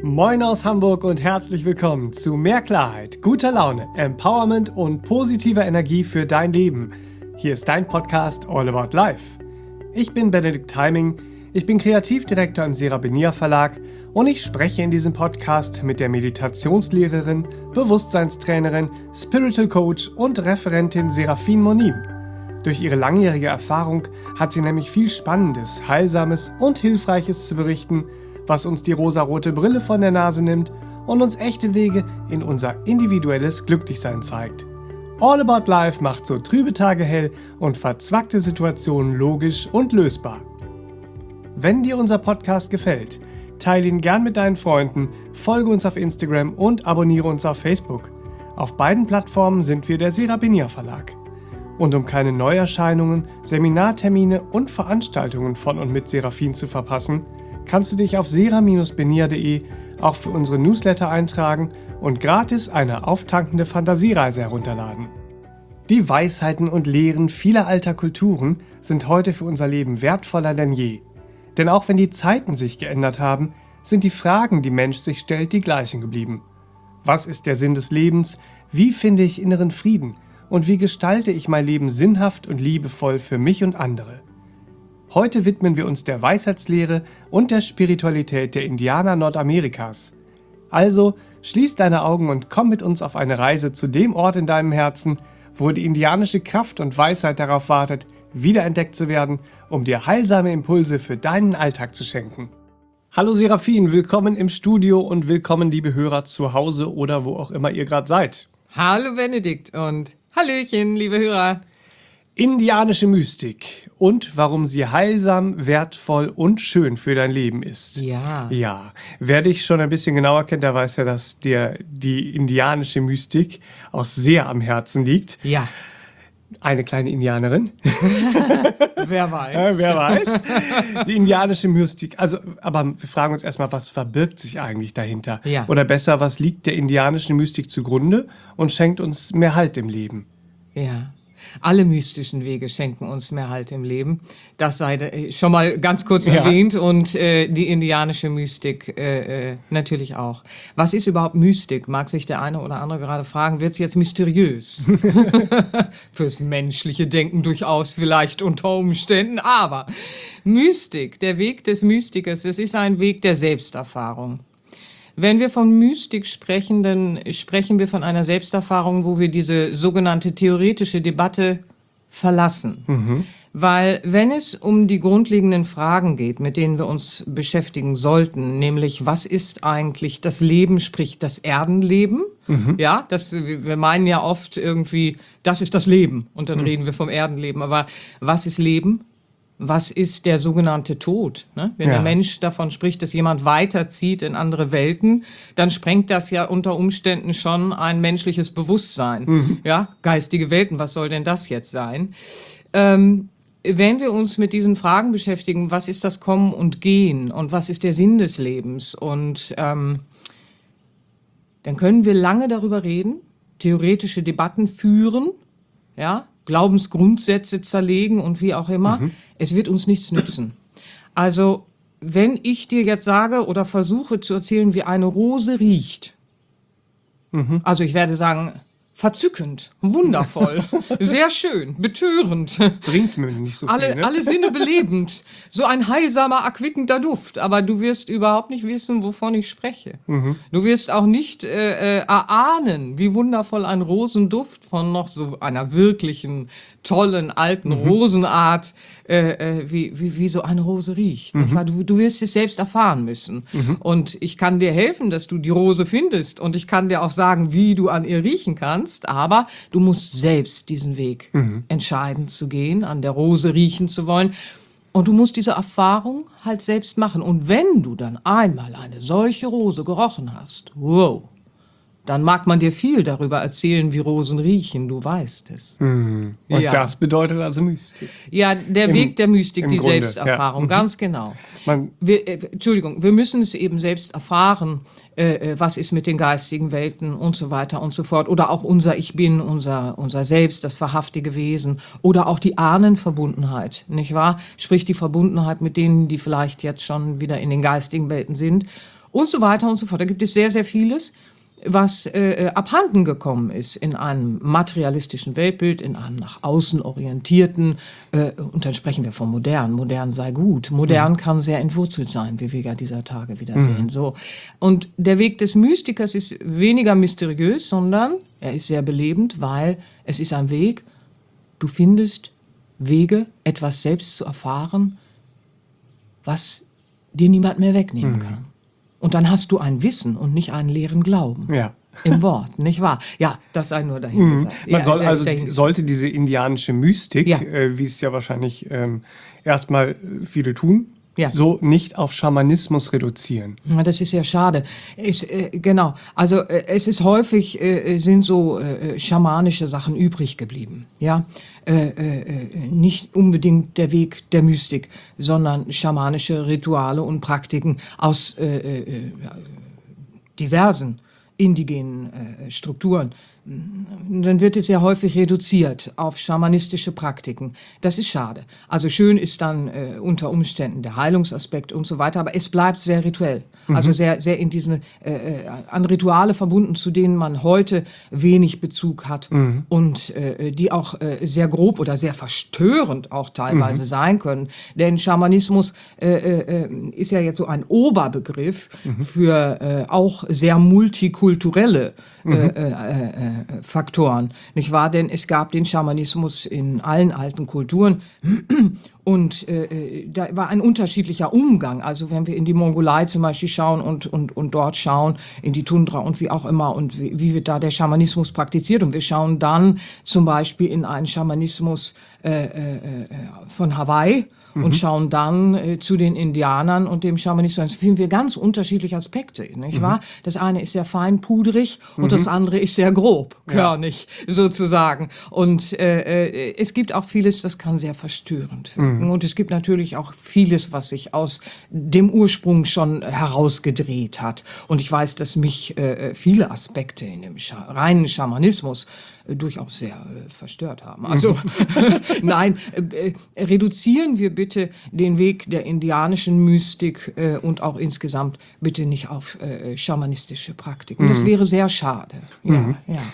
Moin aus Hamburg und herzlich willkommen zu mehr Klarheit, guter Laune, Empowerment und positiver Energie für dein Leben. Hier ist dein Podcast All About Life. Ich bin Benedikt Heiming, ich bin Kreativdirektor im Seraphinia Verlag und ich spreche in diesem Podcast mit der Meditationslehrerin, Bewusstseinstrainerin, Spiritual Coach und Referentin Seraphine Monim. Durch ihre langjährige Erfahrung hat sie nämlich viel Spannendes, Heilsames und Hilfreiches zu berichten, was uns die rosarote Brille von der Nase nimmt und uns echte Wege in unser individuelles Glücklichsein zeigt. All About Life macht so trübe Tage hell und verzwackte Situationen logisch und lösbar. Wenn dir unser Podcast gefällt, teile ihn gern mit deinen Freunden, folge uns auf Instagram und abonniere uns auf Facebook. Auf beiden Plattformen sind wir der Seraphinia Verlag. Und um keine Neuerscheinungen, Seminartermine und Veranstaltungen von und mit Seraphine zu verpassen, kannst du dich auf sera-benia.de auch für unsere Newsletter eintragen und gratis eine auftankende Fantasiereise herunterladen. Die Weisheiten und Lehren vieler alter Kulturen sind heute für unser Leben wertvoller denn je. Denn auch wenn die Zeiten sich geändert haben, sind die Fragen, die Mensch sich stellt, die gleichen geblieben. Was ist der Sinn des Lebens? Wie finde ich inneren Frieden? Und wie gestalte ich mein Leben sinnhaft und liebevoll für mich und andere? Heute widmen wir uns der Weisheitslehre und der Spiritualität der Indianer Nordamerikas. Also schließ deine Augen und komm mit uns auf eine Reise zu dem Ort in deinem Herzen, wo die indianische Kraft und Weisheit darauf wartet, wiederentdeckt zu werden, um dir heilsame Impulse für deinen Alltag zu schenken. Hallo Seraphine, willkommen im Studio und willkommen liebe Hörer zu Hause oder wo auch immer ihr gerade seid. Hallo Benedikt und Hallöchen, liebe Hörer. Indianische Mystik und warum sie heilsam, wertvoll und schön für dein Leben ist. Ja. Ja, wer dich schon ein bisschen genauer kennt, der weiß ja, dass dir die indianische Mystik auch sehr am Herzen liegt. Ja. Eine kleine Indianerin. Wer weiß. Wer weiß. Die indianische Mystik. Also, aber wir fragen uns erstmal, was verbirgt sich eigentlich dahinter? Ja. Oder besser, was liegt der indianischen Mystik zugrunde und schenkt uns mehr Halt im Leben? Ja. Alle mystischen Wege schenken uns mehr Halt im Leben. Das sei schon mal ganz kurz erwähnt und die indianische Mystik natürlich auch. Was ist überhaupt Mystik? Mag sich der eine oder andere gerade fragen. Wird es jetzt mysteriös? Fürs menschliche Denken durchaus vielleicht unter Umständen. Aber Mystik, der Weg des Mystikers, es ist ein Weg der Selbsterfahrung. Wenn wir von Mystik sprechen, dann sprechen wir von einer Selbsterfahrung, wo wir diese sogenannte theoretische Debatte verlassen. Weil wenn es um die grundlegenden Fragen geht, mit denen wir uns beschäftigen sollten, nämlich was ist eigentlich das Leben, sprich das Erdenleben? Ja, wir meinen ja oft irgendwie, das ist das Leben und dann reden wir vom Erdenleben. Aber was ist Leben? Was ist der sogenannte Tod? Ne? Wenn der Mensch davon spricht, dass jemand weiterzieht in andere Welten, dann sprengt das ja unter Umständen schon ein menschliches Bewusstsein. Ja, geistige Welten, was soll denn das jetzt sein? Wenn wir uns mit diesen Fragen beschäftigen, was ist das Kommen und Gehen und was ist der Sinn des Lebens? Und dann können wir lange darüber reden, theoretische Debatten führen, ja, Glaubensgrundsätze zerlegen und wie auch immer. Es wird uns nichts nützen. Also, wenn ich dir jetzt sage oder versuche zu erzählen, wie eine Rose riecht, also ich werde sagen, verzückend, wundervoll, sehr schön, betörend. Bringt mir nicht so viel, ne? Alle Sinne belebend. So ein heilsamer, erquickender Duft. Aber du wirst überhaupt nicht wissen, wovon ich spreche. Du wirst auch nicht erahnen, wie wundervoll ein Rosenduft von noch so einer wirklichen, tollen, alten Rosenart, wie so eine Rose riecht. Nicht wahr? Du wirst es selbst erfahren müssen. Und ich kann dir helfen, dass du die Rose findest. Und ich kann dir auch sagen, wie du an ihr riechen kannst. Aber du musst selbst diesen Weg entscheiden zu gehen, an der Rose riechen zu wollen. Und du musst diese Erfahrung halt selbst machen. Und wenn du dann einmal eine solche Rose gerochen hast, wow, dann mag man dir viel darüber erzählen, wie Rosen riechen, du weißt es. Und das bedeutet also Mystik. Ja, der Weg der Mystik, die Grunde, Selbsterfahrung, ganz genau. Wir müssen es eben selbst erfahren, was ist mit den geistigen Welten und so weiter und so fort. Oder auch unser Ich Bin, unser Selbst, das wahrhaftige Wesen. Oder auch die Ahnenverbundenheit, nicht wahr? Sprich die Verbundenheit mit denen, die vielleicht jetzt schon wieder in den geistigen Welten sind. und so weiter und so fort. Da gibt es sehr, sehr vieles, was abhanden gekommen ist in einem materialistischen Weltbild, in einem nach außen orientierten, und dann sprechen wir von modern. Modern sei gut. Modern kann sehr entwurzelt sein, wie wir ja dieser Tage wieder sehen. So. Und der Weg des Mystikers ist weniger mysteriös, sondern er ist sehr belebend, weil es ist ein Weg, du findest Wege, etwas selbst zu erfahren, was dir niemand mehr wegnehmen kann. Und dann hast du ein Wissen und nicht einen leeren Glauben. Ja. Im Wort, nicht wahr? Ja, das sei nur dahin gesagt. Sollte diese indianische Mystik, wie es ja wahrscheinlich erstmal viele tun, so nicht auf Schamanismus reduzieren. Ja, das ist ja schade. Genau. Also es ist häufig, sind so schamanische Sachen übrig geblieben. Ja? Nicht unbedingt der Weg der Mystik, sondern schamanische Rituale und Praktiken aus diversen indigenen Strukturen. Dann wird es ja häufig reduziert auf schamanistische Praktiken. Das ist schade. Also schön ist dann unter Umständen der Heilungsaspekt und so weiter, aber es bleibt sehr rituell. Also sehr, sehr in diesen, an Rituale verbunden, zu denen man heute wenig Bezug hat und die auch sehr grob oder sehr verstörend auch teilweise sein können. Denn Schamanismus ist ja jetzt so ein Oberbegriff für auch sehr multikulturelle Faktoren, nicht wahr? Denn es gab den Schamanismus in allen alten Kulturen und da war ein unterschiedlicher Umgang. Also wenn wir in die Mongolei zum Beispiel schauen und dort schauen, in die Tundra und wie auch immer und wie wird da der Schamanismus praktiziert und wir schauen dann zum Beispiel in einen Schamanismus von Hawaii und schauen dann zu den Indianern und dem Schamanismus. Da finden wir ganz unterschiedliche Aspekte, nicht wahr? Das eine ist sehr feinpudrig und das andere ist sehr grob, körnig sozusagen. Und es gibt auch vieles, das kann sehr verstörend wirken. Und es gibt natürlich auch vieles, was sich aus dem Ursprung schon herausgedreht hat. Und ich weiß, dass mich viele Aspekte in dem reinen Schamanismus durchaus sehr verstört haben. Also nein, reduzieren wir bitte den Weg der indianischen Mystik und auch insgesamt bitte nicht auf schamanistische Praktiken. Das wäre sehr schade. Ja.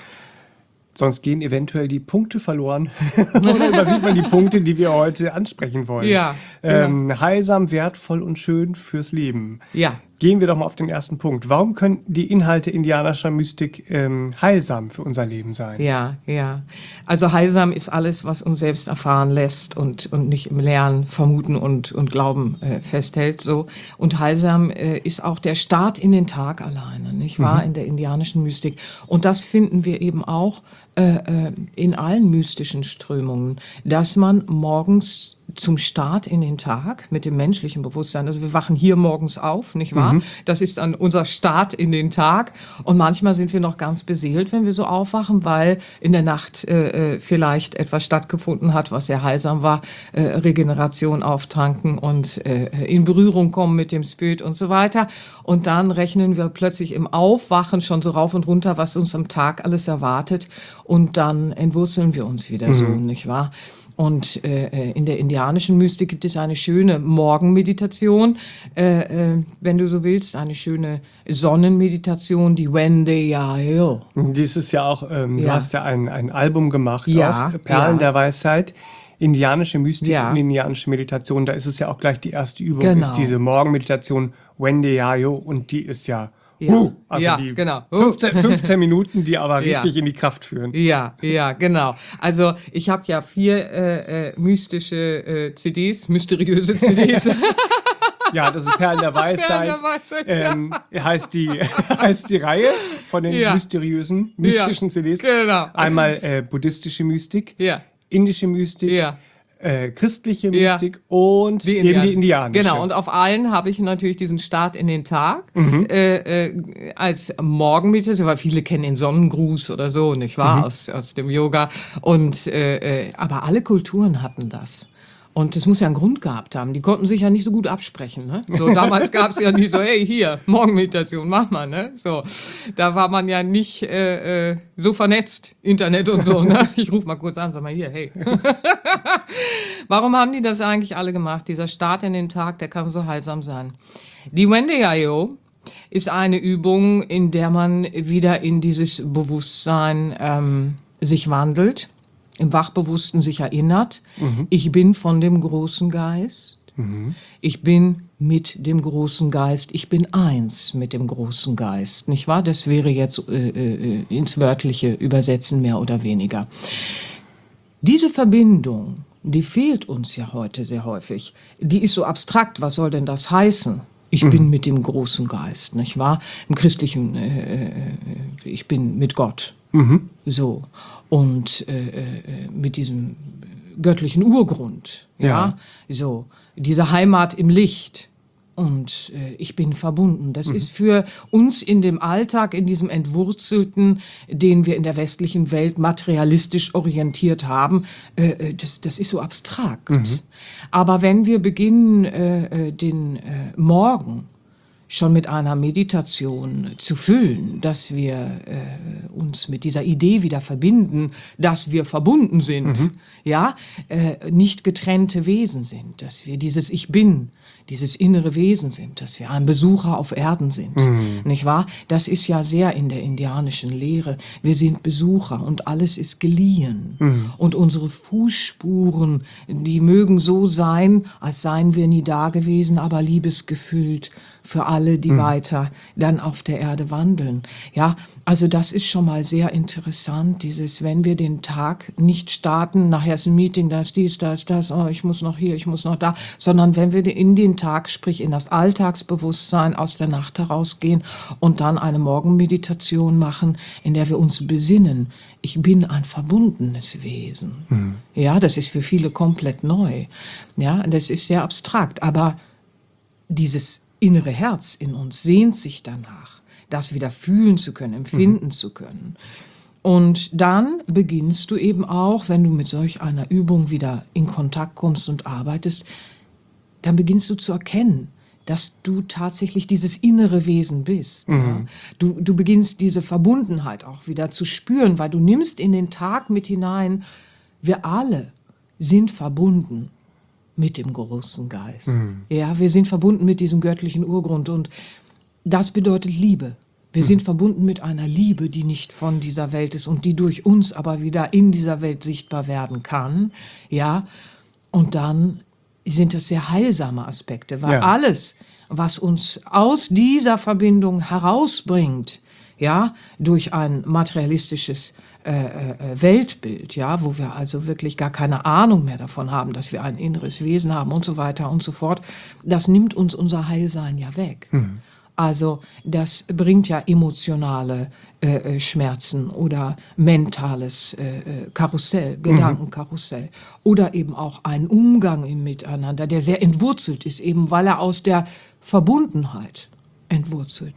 Sonst gehen eventuell die Punkte verloren oder übersieht man die Punkte, die wir heute ansprechen wollen. Ja, heilsam, wertvoll und schön fürs Leben. Ja. Gehen wir doch mal auf den ersten Punkt. Warum können die Inhalte indianischer Mystik heilsam für unser Leben sein? Ja. Also heilsam ist alles, was uns selbst erfahren lässt und nicht im Lernen vermuten und Glauben festhält. So. Und heilsam ist auch der Start in den Tag alleine, nicht wahr? In der indianischen Mystik. Und das finden wir eben auch in allen mystischen Strömungen, dass man morgens zum Start in den Tag mit dem menschlichen Bewusstsein, also wir wachen hier morgens auf, nicht wahr? Das ist dann unser Start in den Tag und manchmal sind wir noch ganz beseelt, wenn wir so aufwachen, weil in der Nacht vielleicht etwas stattgefunden hat, was sehr heilsam war, Regeneration auftanken und in Berührung kommen mit dem Spirit und so weiter und dann rechnen wir plötzlich im Aufwachen schon so rauf und runter, was uns am Tag alles erwartet und dann entwurzeln wir uns wieder so, nicht wahr? Und in der indianischen Mystik gibt es eine schöne Morgenmeditation, wenn du so willst, eine schöne Sonnenmeditation, die Wendeyayo. Dies ist ja auch, du hast ja ein Album gemacht, Ja, auch Perlen ja. der Weisheit, indianische Mystik Ja. und indianische Meditation. Da ist es ja auch gleich die erste Übung, Genau. ist diese Morgenmeditation Wendeyayo und die ist ja, also Ja, die genau. 15 Minuten, die aber Ja. richtig in die Kraft führen. Ja, genau. Also ich habe ja 4 mystische CDs, mysteriöse CDs. Ja, das ist Perlen der Weisheit. Perlen der Weisheit, Heißt die Reihe von den Ja. mystischen CDs. Genau. Einmal buddhistische Mystik, Ja. indische Mystik, Ja. Christliche Ja. Mystik und die indianische. Genau, und auf allen habe ich natürlich diesen Start in den Tag als Morgenmeditation, weil viele kennen den Sonnengruß oder so, nicht wahr, aus dem Yoga. Und aber alle Kulturen hatten das. Und das muss ja einen Grund gehabt haben. Die konnten sich ja nicht so gut absprechen. Ne? So, damals gab es ja nicht so, hey, hier, Morgenmeditation, mach mal. Ne? So, da war man ja nicht so vernetzt, Internet und so. Ne? Ich rufe mal kurz an, sag mal hier, hey. Warum haben die das eigentlich alle gemacht? Dieser Start in den Tag, der kann so heilsam sein. Die Wendeyayo ist eine Übung, in der man wieder in dieses Bewusstsein sich wandelt, im Wachbewussten sich erinnert. Ich bin von dem großen Geist. Ich bin mit dem großen Geist. Ich bin eins mit dem großen Geist. Nicht wahr? Das wäre jetzt ins Wörtliche übersetzen, mehr oder weniger. Diese Verbindung, die fehlt uns ja heute sehr häufig. Die ist so abstrakt. Was soll denn das heißen? Ich bin mit dem großen Geist, nicht wahr? Im Christlichen, ich bin mit Gott. So. Und mit diesem göttlichen Urgrund, ja, so. Diese Heimat im Licht. Und ich bin verbunden. Das ist für uns in dem Alltag, in diesem Entwurzelten, den wir in der westlichen Welt materialistisch orientiert haben, das ist so abstrakt. Aber wenn wir beginnen, den Morgen schon mit einer Meditation zu füllen, dass wir uns mit dieser Idee wieder verbinden, dass wir verbunden sind, ja, nicht getrennte Wesen sind, dass wir dieses Ich Bin, dieses innere Wesen sind, dass wir ein Besucher auf Erden sind, nicht wahr? Das ist ja sehr in der indianischen Lehre. Wir sind Besucher und alles ist geliehen. Und unsere Fußspuren, die mögen so sein, als seien wir nie da gewesen, aber liebesgefüllt für alle, die weiter dann auf der Erde wandeln. Ja, also das ist schon mal sehr interessant, dieses, wenn wir den Tag nicht starten, nachher ist ein Meeting, da ist dies, da ist das, oh, ich muss noch hier, ich muss noch da, sondern wenn wir in den Tag, sprich in das Alltagsbewusstsein aus der Nacht herausgehen und dann eine Morgenmeditation machen, in der wir uns besinnen, ich bin ein verbundenes Wesen. Ja, das ist für viele komplett neu. Ja, das ist sehr abstrakt, aber dieses innere Herz in uns sehnt sich danach, das wieder fühlen zu können, empfinden zu können. Und dann beginnst du eben auch, wenn du mit solch einer Übung wieder in Kontakt kommst und arbeitest, dann beginnst du zu erkennen, dass du tatsächlich dieses innere Wesen bist. Ja? Du beginnst diese Verbundenheit auch wieder zu spüren, weil du nimmst in den Tag mit hinein, wir alle sind verbunden mit dem großen Geist. Ja, wir sind verbunden mit diesem göttlichen Urgrund und das bedeutet Liebe. Wir sind verbunden mit einer Liebe, die nicht von dieser Welt ist und die durch uns aber wieder in dieser Welt sichtbar werden kann. Ja, und dann sind das sehr heilsame Aspekte, weil alles, was uns aus dieser Verbindung herausbringt, ja, durch ein materialistisches Weltbild, ja, wo wir also wirklich gar keine Ahnung mehr davon haben, dass wir ein inneres Wesen haben und so weiter und so fort, das nimmt uns unser Heilsein ja weg. Also das bringt ja emotionale Schmerzen oder mentales Karussell, Gedankenkarussell oder eben auch einen Umgang im Miteinander, der sehr entwurzelt ist, eben weil er aus der Verbundenheit entwurzelt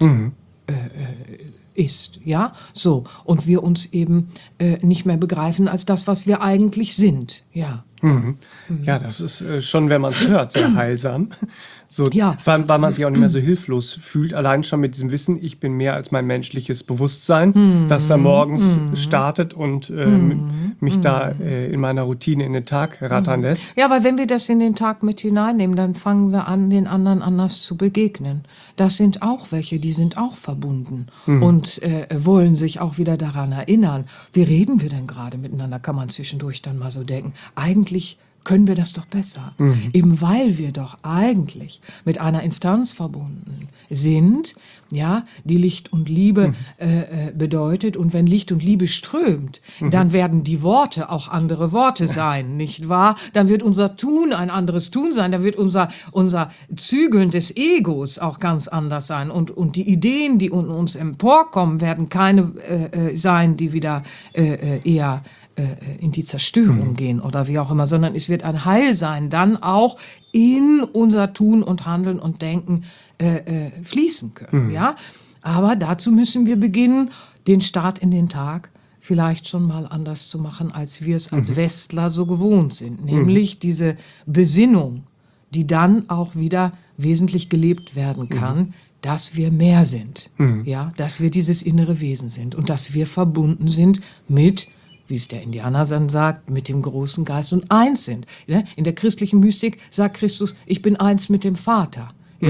ist, ja, so, und wir uns eben nicht mehr begreifen als das, was wir eigentlich sind, ja. Ja, das ist schon, wenn man es hört, sehr heilsam. So, Ja. weil man sich auch nicht mehr so hilflos fühlt, allein schon mit diesem Wissen, ich bin mehr als mein menschliches Bewusstsein, das da morgens startet und mich da in meiner Routine in den Tag rattern lässt. Ja, weil wenn wir das in den Tag mit hineinnehmen, dann fangen wir an, den anderen anders zu begegnen. Das sind auch welche, die sind auch verbunden und wollen sich auch wieder daran erinnern. Wie reden wir denn gerade miteinander, kann man zwischendurch dann mal so denken. Eigentlich können wir das doch besser. Eben weil wir doch eigentlich mit einer Instanz verbunden sind, ja, die Licht und Liebe bedeutet. Und wenn Licht und Liebe strömt, dann werden die Worte auch andere Worte sein, nicht wahr? Dann wird unser Tun ein anderes Tun sein, dann wird unser Zügeln des Egos auch ganz anders sein. Und die Ideen, die in uns emporkommen, werden keine sein, die wieder eher in die Zerstörung gehen oder wie auch immer, sondern es wird ein Heil sein, dann auch in unser Tun und Handeln und Denken fließen können. Ja? Aber dazu müssen wir beginnen, den Start in den Tag vielleicht schon mal anders zu machen, als wir es als Westler so gewohnt sind. Nämlich diese Besinnung, die dann auch wieder wesentlich gelebt werden kann, dass wir mehr sind. Ja? Dass wir dieses innere Wesen sind und dass wir verbunden sind mit, wie es der Indianer dann sagt, mit dem großen Geist und eins sind. In der christlichen Mystik sagt Christus, ich bin eins mit dem Vater. Ja,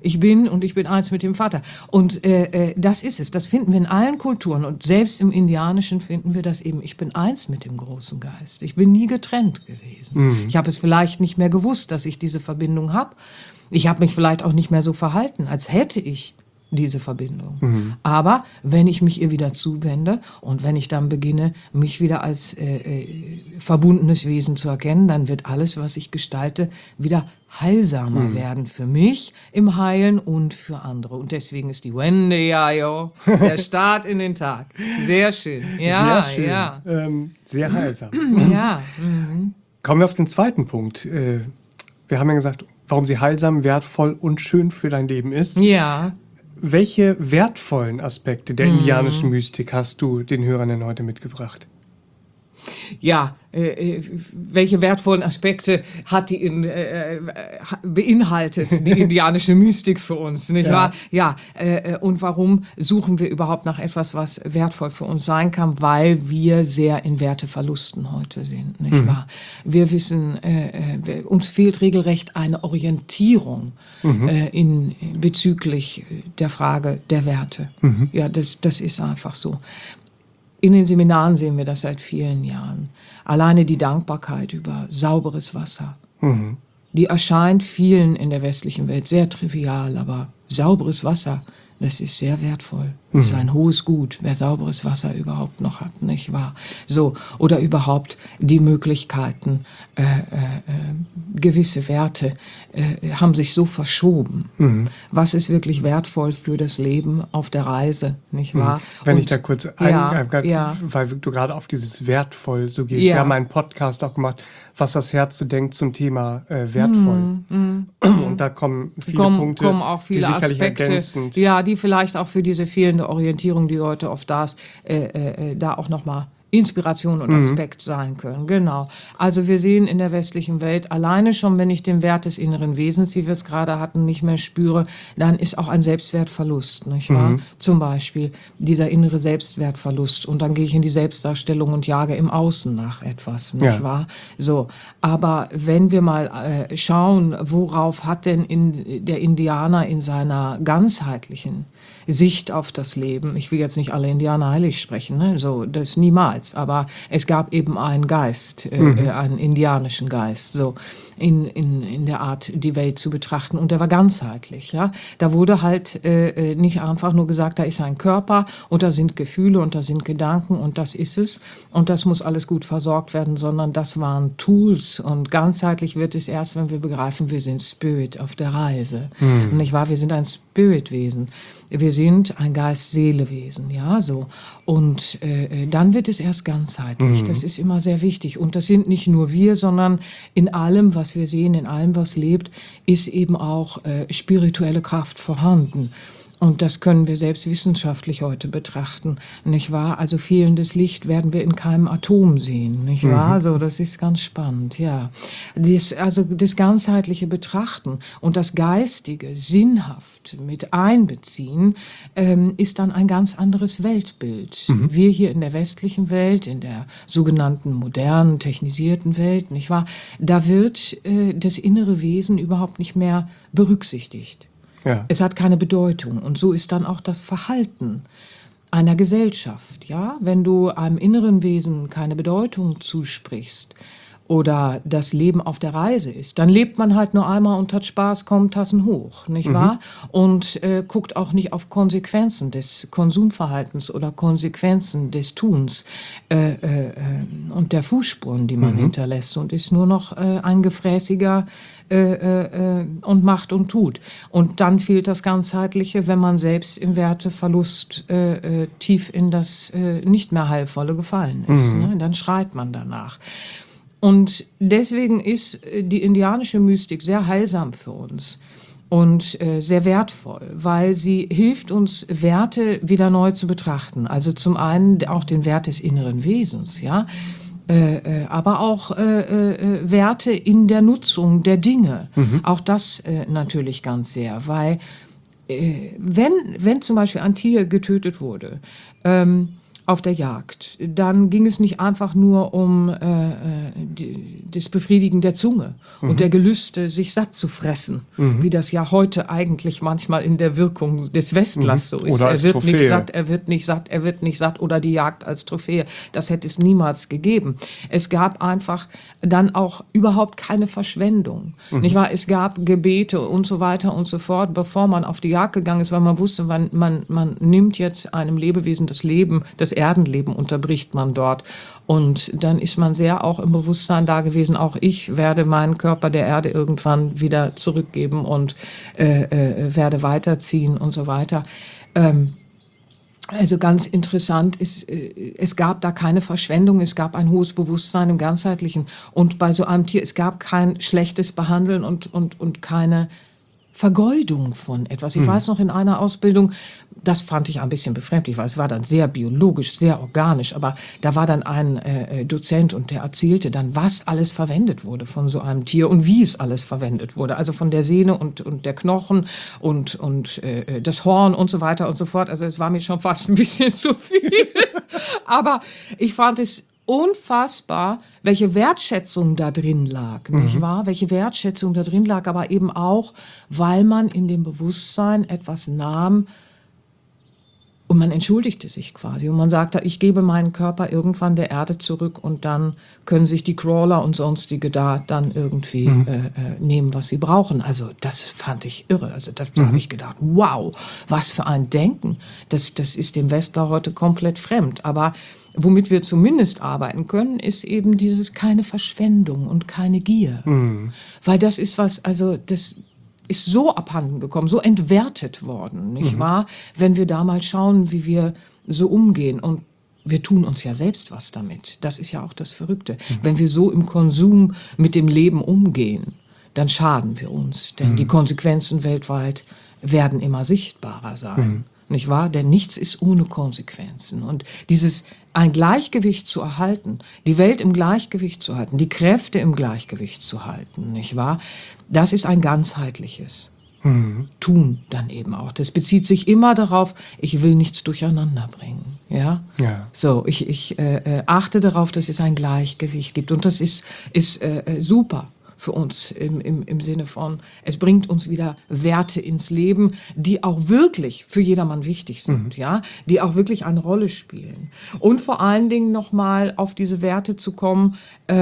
Ich bin eins mit dem Vater. Und das ist es. Das finden wir in allen Kulturen. Und selbst im Indianischen finden wir das eben. Ich bin eins mit dem großen Geist. Ich bin nie getrennt gewesen. Ich habe es vielleicht nicht mehr gewusst, dass ich diese Verbindung habe. Ich habe mich vielleicht auch nicht mehr so verhalten, als hätte ich diese Verbindung. Aber wenn ich mich ihr wieder zuwende und wenn ich dann beginne, mich wieder als verbundenes Wesen zu erkennen, dann wird alles, was ich gestalte, wieder heilsamer werden für mich im Heilen und für andere. Und deswegen ist die Wende Yayo der Start in den Tag. Sehr schön. Ja, sehr schön. Ja. Sehr heilsam. Ja. Kommen wir auf den zweiten Punkt. Wir haben ja gesagt, warum sie heilsam, wertvoll und schön für dein Leben ist. Ja. Welche wertvollen Aspekte der indianischen Mystik hast du den Hörern denn heute mitgebracht? Ja, welche wertvollen Aspekte hat beinhaltet die indianische Mystik für uns, nicht wahr? Ja, und warum suchen wir überhaupt nach etwas, was wertvoll für uns sein kann? Weil wir sehr in Werteverlusten heute sind, nicht wahr? Wir wissen, uns fehlt regelrecht eine Orientierung bezüglich der Frage der Werte. Ja, das ist einfach so. In den Seminaren sehen wir das seit vielen Jahren. Alleine die Dankbarkeit über sauberes Wasser. Die erscheint vielen in der westlichen Welt sehr trivial, aber sauberes Wasser, das ist sehr wertvoll. Das ist ein hohes Gut, wer sauberes Wasser überhaupt noch hat, nicht wahr? So, oder überhaupt die Möglichkeiten, gewisse Werte haben sich so verschoben. Was ist wirklich wertvoll für das Leben auf der Reise, nicht wahr? Wenn ich da kurz weil du gerade auf dieses wertvoll so gehst. Wir haben einen Podcast auch gemacht, was das Herz so denkt zum Thema wertvoll. Und da kommen viele Punkte, kommen auch viele die sicherlich Aspekte, ergänzend. ja, die vielleicht auch für diese fehlende Orientierung, die heute oft da ist, da auch nochmal Inspiration und Aspekt sein können. Genau. Also wir sehen in der westlichen Welt, alleine schon, wenn ich den Wert des inneren Wesens, wie wir es gerade hatten, nicht mehr spüre, dann ist auch ein Selbstwertverlust, nicht wahr? Zum Beispiel dieser innere Selbstwertverlust. Und dann gehe ich in die Selbstdarstellung und jage im Außen nach etwas, nicht wahr? So. Aber wenn wir mal schauen, worauf hat denn der Indianer in seiner ganzheitlichen Sicht auf das Leben. Ich will jetzt nicht alle Indianer heilig sprechen, ne? So, das niemals. Aber es gab eben einen Geist, einen indianischen Geist, so in der Art, die Welt zu betrachten. Und der war ganzheitlich. Ja? Da wurde halt nicht einfach nur gesagt, da ist ein Körper und da sind Gefühle und da sind Gedanken und das ist es. Und das muss alles gut versorgt werden, sondern das waren Tools. Und ganzheitlich wird es erst, wenn wir begreifen, wir sind Spirit auf der Reise. Nicht wahr? Wir sind ein Spiritwesen. Wir sind ein Geist-Seele-Wesen, ja, so. Und dann wird es erst ganzheitlich. Das ist immer sehr wichtig. Und das sind nicht nur wir, sondern in allem, was wir sehen, in allem, was lebt, ist eben auch spirituelle Kraft vorhanden. Und das können wir selbst wissenschaftlich heute betrachten, nicht wahr? Also fehlendes Licht werden wir in keinem Atom sehen, nicht wahr? So, das ist ganz spannend, ja. Das ganzheitliche Betrachten und das Geistige sinnhaft mit einbeziehen, ist dann ein ganz anderes Weltbild. Wir hier in der westlichen Welt, in der sogenannten modernen, technisierten Welt, nicht wahr? Da wird das innere Wesen überhaupt nicht mehr berücksichtigt. Ja. Es hat keine Bedeutung. Und so ist dann auch das Verhalten einer Gesellschaft. Ja? Wenn du einem inneren Wesen keine Bedeutung zusprichst oder das Leben auf der Reise ist, dann lebt man halt nur einmal und hat Spaß, kommt Tassen hoch, nicht wahr? Und guckt auch nicht auf Konsequenzen des Konsumverhaltens oder Konsequenzen des Tuns und der Fußspuren, die man hinterlässt und ist nur noch ein gefräßiger und macht und tut. Und dann fehlt das Ganzheitliche, wenn man selbst im Werteverlust tief in das nicht mehr Heilvolle gefallen ist. Ne? Dann schreit man danach. Und deswegen ist die indianische Mystik sehr heilsam für uns und sehr wertvoll, weil sie hilft uns, Werte wieder neu zu betrachten. Also zum einen auch den Wert des inneren Wesens, ja, aber auch Werte in der Nutzung der Dinge. Auch das natürlich ganz sehr, weil wenn zum Beispiel ein Tier getötet wurde, auf der Jagd. Dann ging es nicht einfach nur um das Befriedigen der Zunge und der Gelüste, sich satt zu fressen, wie das ja heute eigentlich manchmal in der Wirkung des Westlers so ist. Oder als er wird Trophäe. nicht satt, er wird nicht satt, er wird nicht satt, oder die Jagd als Trophäe. Das hätte es niemals gegeben. Es gab einfach dann auch überhaupt keine Verschwendung. Nicht wahr? Es gab Gebete und so weiter und so fort, bevor man auf die Jagd gegangen ist, weil man wusste, man nimmt jetzt einem Lebewesen das Leben, das Erdenleben unterbricht man dort. Und dann ist man sehr auch im Bewusstsein da gewesen, auch ich werde meinen Körper der Erde irgendwann wieder zurückgeben und werde weiterziehen und so weiter. Also ganz interessant ist, es gab da keine Verschwendung, es gab ein hohes Bewusstsein im Ganzheitlichen. Und bei so einem Tier, es gab kein schlechtes Behandeln und keine Vergeudung von etwas. Ich weiß noch in einer Ausbildung, das fand ich ein bisschen befremdlich, weil es war dann sehr biologisch, sehr organisch, aber da war dann ein Dozent und der erzählte dann, was alles verwendet wurde von so einem Tier und wie es alles verwendet wurde. Also von der Sehne und der Knochen und das Horn und so weiter und so fort. Also es war mir schon fast ein bisschen zu viel. Aber ich fand es unfassbar, welche Wertschätzung da drin lag, nicht wahr? Welche Wertschätzung da drin lag, aber eben auch, weil man in dem Bewusstsein etwas nahm und man entschuldigte sich quasi und man sagte, ich gebe meinen Körper irgendwann der Erde zurück und dann können sich die Crawler und sonstige da dann irgendwie nehmen, was sie brauchen. Also das fand ich irre. Also da habe ich gedacht, wow, was für ein Denken. Das ist dem Westler heute komplett fremd. Aber womit wir zumindest arbeiten können, ist eben dieses keine Verschwendung und keine Gier. Weil das ist was, also das ist so abhanden gekommen, so entwertet worden, nicht wahr? Wenn wir da mal schauen, wie wir so umgehen und wir tun uns ja selbst was damit. Das ist ja auch das Verrückte. Wenn wir so im Konsum mit dem Leben umgehen, dann schaden wir uns. Denn die Konsequenzen weltweit werden immer sichtbarer sein. Nicht wahr? Denn nichts ist ohne Konsequenzen. Und ein Gleichgewicht zu erhalten, die Welt im Gleichgewicht zu halten, die Kräfte im Gleichgewicht zu halten, nicht wahr? Das ist ein ganzheitliches Tun dann eben auch. Das bezieht sich immer darauf, ich will nichts durcheinander bringen. Ja? So, ich achte darauf, dass es ein Gleichgewicht gibt. Und das ist super für uns im Sinne von, es bringt uns wieder Werte ins Leben, die auch wirklich für jedermann wichtig sind, ja, die auch wirklich eine Rolle spielen. Und vor allen Dingen nochmal auf diese Werte zu kommen,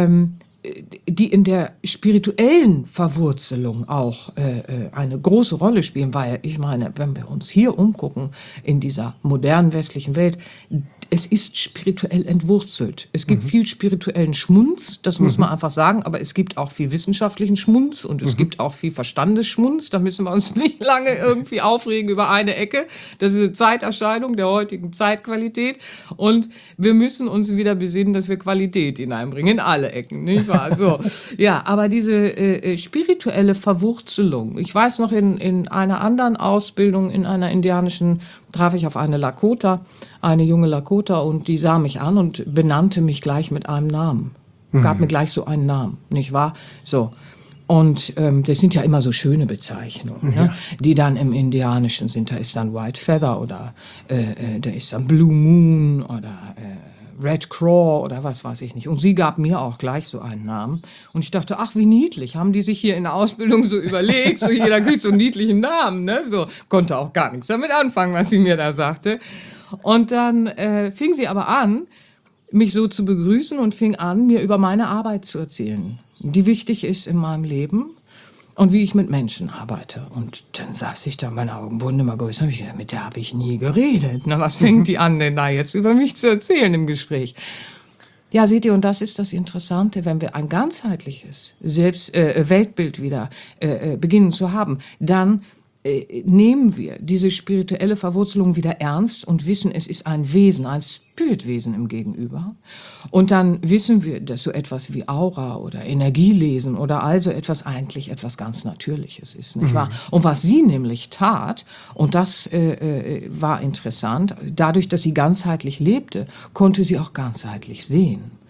die in der spirituellen Verwurzelung auch eine große Rolle spielen, weil ich meine, wenn wir uns hier umgucken in dieser modernen westlichen Welt, es ist spirituell entwurzelt. Es gibt viel spirituellen Schmunz, das muss man einfach sagen, aber es gibt auch viel wissenschaftlichen Schmunz und es gibt auch viel Verstandesschmunz. Da müssen wir uns nicht lange irgendwie aufregen über eine Ecke. Das ist eine Zeiterscheinung der heutigen Zeitqualität und wir müssen uns wieder besinnen, dass wir Qualität hineinbringen in alle Ecken, nicht wahr? So. Ja, aber diese spirituelle Verwurzelung, ich weiß noch in einer anderen Ausbildung, in einer indianischen, traf ich auf eine Lakota, eine junge Lakota, und die sah mich an und benannte mich gleich mit einem Namen. Gab mir gleich so einen Namen, nicht wahr? So. Und das sind ja immer so schöne Bezeichnungen, ne? Die dann im Indianischen sind. Da ist dann White Feather oder da ist dann Blue Moon oder Red Craw oder was weiß ich nicht. Und sie gab mir auch gleich so einen Namen. Und ich dachte, ach, wie niedlich. Haben die sich hier in der Ausbildung so überlegt? So, jeder kriegt so einen niedlichen Namen, ne? So, konnte auch gar nichts damit anfangen, was sie mir da sagte. Und dann fing sie aber an, mich so zu begrüßen und fing an, mir über meine Arbeit zu erzählen, die wichtig ist in meinem Leben und wie ich mit Menschen arbeite. Und dann saß ich da, meine Augen wurden immer größer. Ich dachte, mit der habe ich nie geredet. Na, was fängt die an denn da jetzt über mich zu erzählen im Gespräch? Ja, seht ihr, und das ist das Interessante, wenn wir ein ganzheitliches Weltbild wieder beginnen zu haben, dann nehmen wir diese spirituelle Verwurzelung wieder ernst und wissen, es ist ein Wesen, ein Spiritwesen im Gegenüber. Und dann wissen wir, dass so etwas wie Aura oder Energielesen oder also etwas eigentlich etwas ganz Natürliches ist, nicht wahr? Und was sie nämlich tat, und das war interessant, dadurch, dass sie ganzheitlich lebte, konnte sie auch ganzheitlich sehen.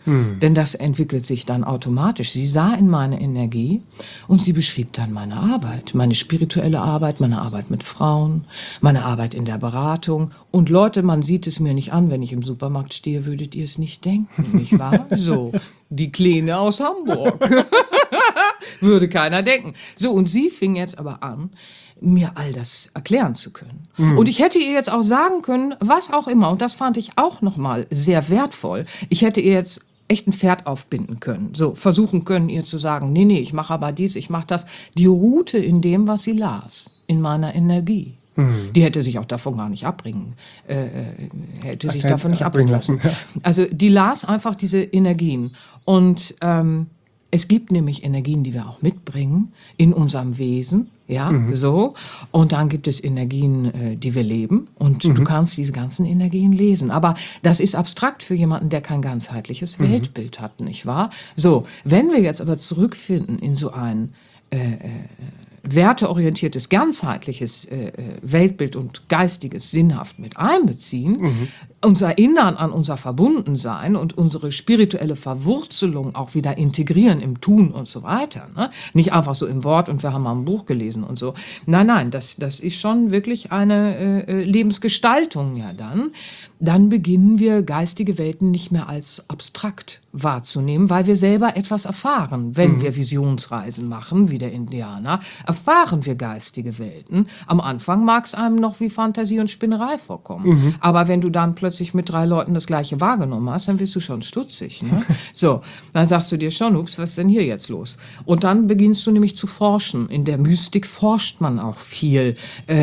Denn das entwickelt sich dann automatisch. Sie sah in meine Energie und sie beschrieb dann meine Arbeit, meine spirituelle Arbeit, meine Arbeit mit Frauen, meine Arbeit in der Beratung. Und Leute, man sieht es mir nicht an, wenn ich im Supermarkt stehe, würdet ihr es nicht denken, nicht wahr? So, die Kleine aus Hamburg. Würde keiner denken. So, und sie fing jetzt aber an, mir all das erklären zu können. Und ich hätte ihr jetzt auch sagen können, was auch immer. Und das fand ich auch nochmal sehr wertvoll. Ich hätte ihr jetzt echt ein Pferd aufbinden können. So, versuchen können, ihr zu sagen, nee, ich mache aber dies, ich mache das. Die ruhte in dem, was sie las, in meiner Energie. Die hätte sich auch davon gar nicht abbringen, abbringen lassen. Ja. Also die las einfach diese Energien. Und es gibt nämlich Energien, die wir auch mitbringen in unserem Wesen, ja, so. Und dann gibt es Energien, die wir leben. Und du kannst diese ganzen Energien lesen. Aber das ist abstrakt für jemanden, der kein ganzheitliches Weltbild hat, nicht wahr? So, wenn wir jetzt aber zurückfinden in so ein werteorientiertes, ganzheitliches Weltbild und geistiges sinnhaft mit einbeziehen, uns erinnern an unser Verbundensein und unsere spirituelle Verwurzelung auch wieder integrieren im Tun und so weiter. Ne? Nicht einfach so im Wort und wir haben mal ein Buch gelesen und so. Nein, das ist schon wirklich eine Lebensgestaltung ja dann. Dann beginnen wir geistige Welten nicht mehr als abstrakt wahrzunehmen, weil wir selber etwas erfahren. Wenn wir Visionsreisen machen, wie der Indianer, erfahren wir geistige Welten. Am Anfang mag es einem noch wie Fantasie und Spinnerei vorkommen. Aber wenn du dann plötzlich mit 3 Leuten das Gleiche wahrgenommen hast, dann wirst du schon stutzig. Ne? So, dann sagst du dir schon, ups, was ist denn hier jetzt los? Und dann beginnst du nämlich zu forschen. In der Mystik forscht man auch viel.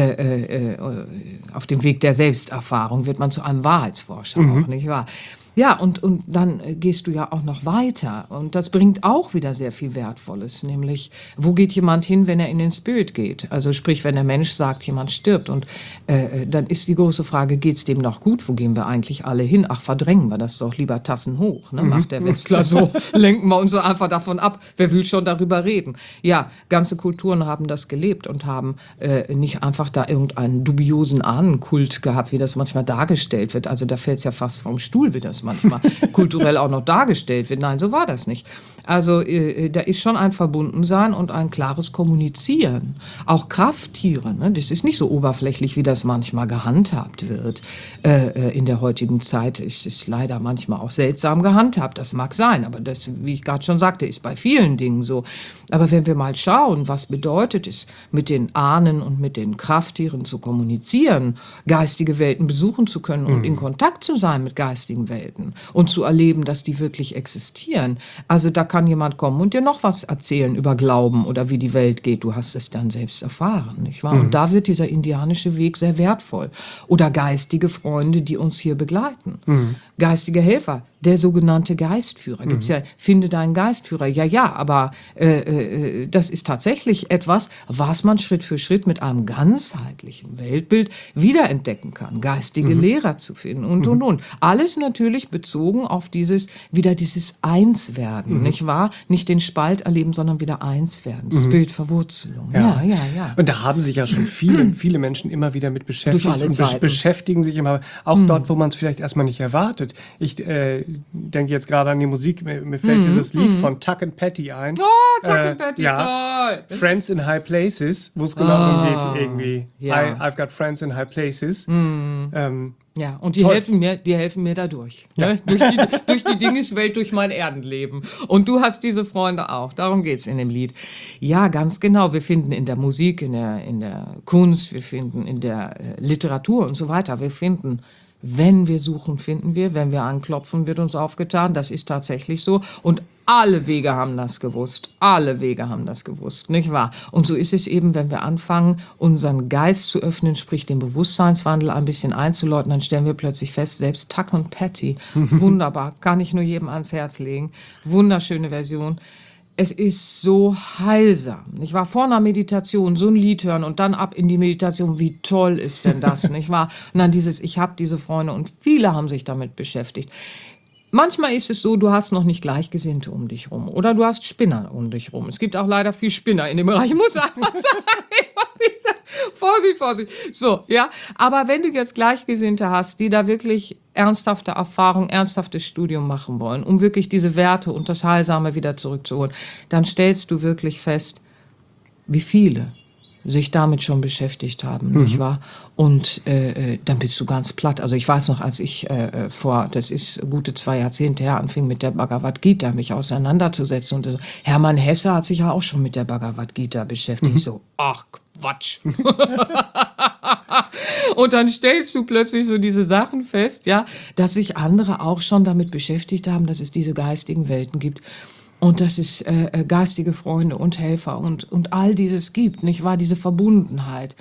Auf dem Weg der Selbsterfahrung wird man zu einem Wahrheitsforscher auch, nicht wahr? Ja, und dann gehst du ja auch noch weiter. Und das bringt auch wieder sehr viel Wertvolles. Nämlich, wo geht jemand hin, wenn er in den Spirit geht? Also sprich, wenn der Mensch sagt, jemand stirbt. Und dann ist die große Frage, geht's dem noch gut? Wo gehen wir eigentlich alle hin? Ach, verdrängen wir das doch lieber Tassen hoch. Ne? Macht der Westler so. Lenken wir uns so einfach davon ab. Wer will schon darüber reden? Ja, ganze Kulturen haben das gelebt und haben nicht einfach da irgendeinen dubiosen Ahnenkult gehabt, wie das manchmal dargestellt wird. Also da fällt's ja fast vom Stuhl, wie das manchmal kulturell auch noch dargestellt wird. Nein, so war das nicht. Also da ist schon ein Verbundensein und ein klares Kommunizieren. Auch Krafttiere, ne? Das ist nicht so oberflächlich, wie das manchmal gehandhabt wird. In der heutigen Zeit ist es leider manchmal auch seltsam gehandhabt. Das mag sein, aber das, wie ich gerade schon sagte, ist bei vielen Dingen so. Aber wenn wir mal schauen, was bedeutet es, mit den Ahnen und mit den Krafttieren zu kommunizieren, geistige Welten besuchen zu können und in Kontakt zu sein mit geistigen Welten und zu erleben, dass die wirklich existieren. Also da kann jemand kommen und dir noch was erzählen über Glauben oder wie die Welt geht. Du hast es dann selbst erfahren, nicht wahr? Und da wird dieser indianische Weg sehr wertvoll. Oder geistige Freunde, die uns hier begleiten. Geistige Helfer, der sogenannte Geistführer. Gibt's ja, finde deinen Geistführer. Ja, aber das ist tatsächlich etwas, was man Schritt für Schritt mit einem ganzheitlichen Weltbild wiederentdecken kann. Geistige Lehrer zu finden und. Alles natürlich bezogen auf dieses Einswerden, nicht wahr? Nicht den Spalt erleben, sondern wieder eins werden. Spiritverwurzelung. Ja. Und da haben sich ja schon viele Menschen immer wieder mit beschäftigt und beschäftigen sich immer, auch dort, wo man es vielleicht erstmal nicht erwartet. Ich denke jetzt gerade an die Musik, mir fällt dieses Lied von Tuck and Patty ein. Oh, Tuck and Patty, toll! Friends in High Places, wo es genau darum geht, irgendwie. Ja. I've got friends in high places. Ja, und die helfen mir dadurch. Ja. Ne? durch die Dingeswelt, durch mein Erdenleben. Und du hast diese Freunde auch. Darum geht's in dem Lied. Ja, ganz genau. Wir finden in der Musik, in der Kunst, wir finden in der Literatur und so weiter. Wir finden, wenn wir suchen, finden wir. Wenn wir anklopfen, wird uns aufgetan. Das ist tatsächlich so. Und alle Wege haben das gewusst. Alle Wege haben das gewusst, nicht wahr? Und so ist es eben, wenn wir anfangen, unseren Geist zu öffnen, sprich den Bewusstseinswandel ein bisschen einzuläuten, dann stellen wir plötzlich fest, selbst Tuck und Patty, wunderbar, kann ich nur jedem ans Herz legen. Wunderschöne Version. Es ist so heilsam. Ich war vor einer Meditation, so ein Lied hören und dann ab in die Meditation. Wie toll ist denn das, nicht wahr? Und dann ich habe diese Freunde und viele haben sich damit beschäftigt. Manchmal ist es so, du hast noch nicht Gleichgesinnte um dich rum oder du hast Spinner um dich rum. Es gibt auch leider viel Spinner in dem Bereich, ich muss einfach sagen, immer wieder. Vorsicht. So, ja. Aber wenn du jetzt Gleichgesinnte hast, die da wirklich ernsthafte Erfahrung, ernsthaftes Studium machen wollen, um wirklich diese Werte und das Heilsame wieder zurückzuholen, dann stellst du wirklich fest, wie viele sich damit schon beschäftigt haben, nicht wahr? Und dann bist du ganz platt. Also ich weiß noch, als ich das ist gute 2 Jahrzehnte her, anfing mit der Bhagavad Gita, mich auseinanderzusetzen. Und Hermann Hesse hat sich ja auch schon mit der Bhagavad Gita beschäftigt. So, ach Quatsch. Und dann stellst du plötzlich so diese Sachen fest, ja, dass sich andere auch schon damit beschäftigt haben, dass es diese geistigen Welten gibt. Und dass es geistige Freunde und Helfer und all dieses gibt, nicht wahr? Diese Verbundenheit.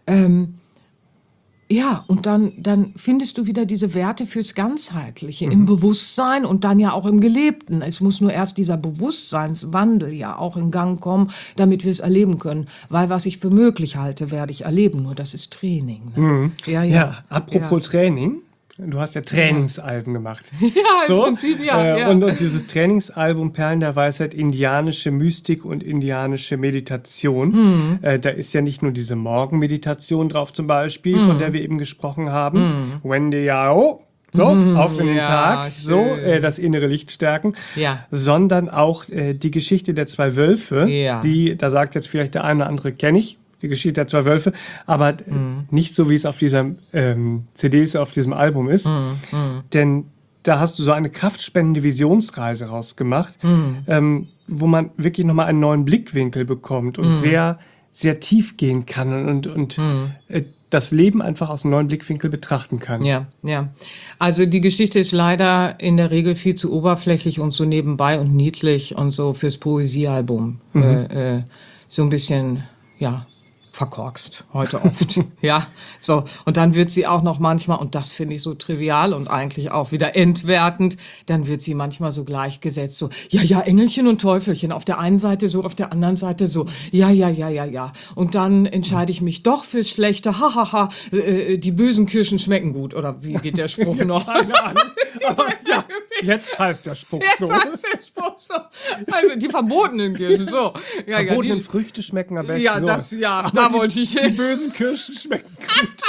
Ja, und dann findest du wieder diese Werte fürs Ganzheitliche im Bewusstsein und dann ja auch im Gelebten. Es muss nur erst dieser Bewusstseinswandel ja auch in Gang kommen, damit wir es erleben können. Weil was ich für möglich halte, werde ich erleben. Nur das ist Training. Ne? Ja, apropos Training. Du hast ja Trainingsalben gemacht. Ja, im Prinzip, ja. Und dieses Trainingsalbum Perlen der Weisheit, indianische Mystik und indianische Meditation. Da ist ja nicht nur diese Morgenmeditation drauf zum Beispiel, von der wir eben gesprochen haben. Wendy Yao. So, auf in den Tag, schön. so, das innere Licht stärken, sondern auch die Geschichte der 2 Wölfe, die, da sagt jetzt vielleicht der eine oder andere, kenne ich, die Geschichte der 2 Wölfe, aber nicht so, wie es auf dieser CD ist, auf diesem Album ist. Denn da hast du so eine kraftspendende Visionsreise rausgemacht, wo man wirklich nochmal einen neuen Blickwinkel bekommt und sehr, sehr tief gehen kann und das Leben einfach aus einem neuen Blickwinkel betrachten kann. Ja. Also die Geschichte ist leider in der Regel viel zu oberflächlich und so nebenbei und niedlich und so fürs Poesiealbum. So ein bisschen, verkorkst, heute oft. Ja, so. Und dann wird sie auch noch manchmal, und das finde ich so trivial und eigentlich auch wieder entwertend, dann wird sie manchmal so gleichgesetzt, so, ja, Engelchen und Teufelchen, auf der einen Seite so, auf der anderen Seite so, ja. Und dann entscheide ich mich doch fürs Schlechte, die bösen Kirschen schmecken gut, oder wie geht der Spruch noch? Keine Ahnung. Aber ja, jetzt heißt der Spruch so. Also die verbotenen Kirschen, so. Verbotenen Früchte schmecken am besten. Ja, da wollte ich hin. Die bösen Kirschen schmecken gut.